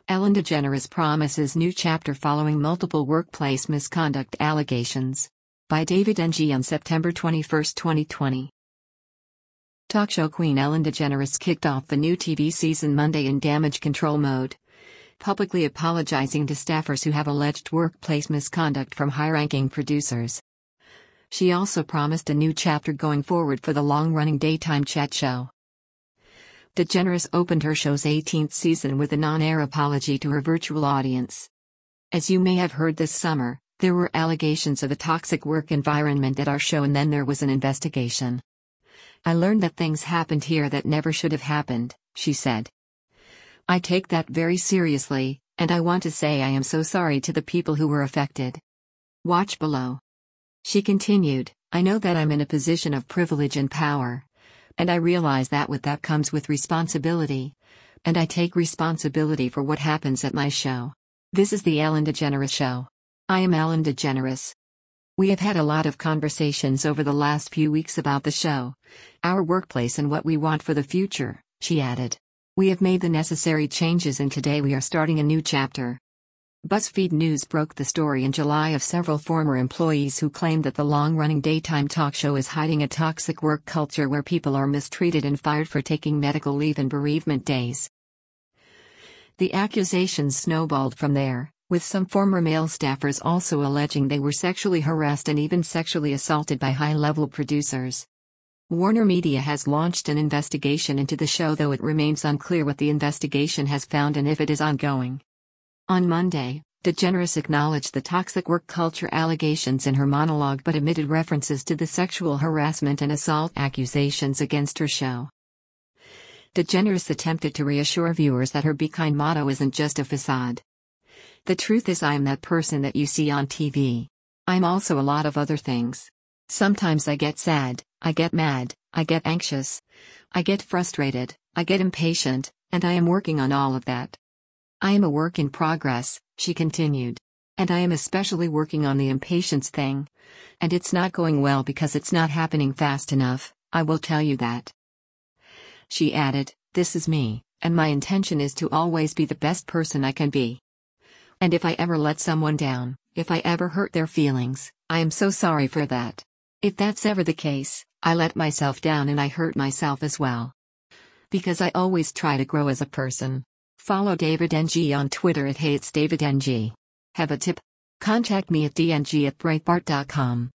Ellen DeGeneres promises new chapter following multiple workplace misconduct allegations. By David Ng on September 21, 2020. Talk show queen Ellen DeGeneres kicked off the new TV season Monday in damage control mode, publicly apologizing to staffers who have alleged workplace misconduct from high-ranking producers. She also promised a new chapter going forward for the long-running daytime chat show. DeGeneres opened her show's 18th season with a non-air apology to her virtual audience. As you may have heard this summer, there were allegations of a toxic work environment at our show, and then there was an investigation. I learned that things happened here that never should have happened, she said. I take that very seriously, and I want to say I am so sorry to the people who were affected. Watch below. She continued, I know that I'm in a position of privilege and power. And I realize that with that comes with responsibility. And I take responsibility for what happens at my show. This is the Ellen DeGeneres Show. I am Ellen DeGeneres. We have had a lot of conversations over the last few weeks about the show, our workplace, and what we want for the future, she added. We have made the necessary changes, and today we are starting a new chapter. BuzzFeed News broke the story in July of several former employees who claimed that the long-running daytime talk show is hiding a toxic work culture where people are mistreated and fired for taking medical leave and bereavement days. The accusations snowballed from there, with some former male staffers also alleging they were sexually harassed and even sexually assaulted by high-level producers. Warner Media has launched an investigation into the show, though it remains unclear what the investigation has found and if it is ongoing. On Monday, DeGeneres acknowledged the toxic work culture allegations in her monologue but omitted references to the sexual harassment and assault accusations against her show. DeGeneres attempted to reassure viewers that her Be Kind motto isn't just a facade. The truth is, I am that person that you see on TV. I'm also a lot of other things. Sometimes I get sad, I get mad, I get anxious, I get frustrated, I get impatient, and I am working on all of that. I am a work in progress, she continued. And I am especially working on the impatience thing. And it's not going well because it's not happening fast enough, I will tell you that. She added, this is me, and my intention is to always be the best person I can be. And if I ever let someone down, if I ever hurt their feelings, I am so sorry for that. If that's ever the case, I let myself down and I hurt myself as well. Because I always try to grow as a person. Follow David Ng on Twitter at @HeyIt'sDavidNG. Have a tip? Contact me at dng@breitbart.com.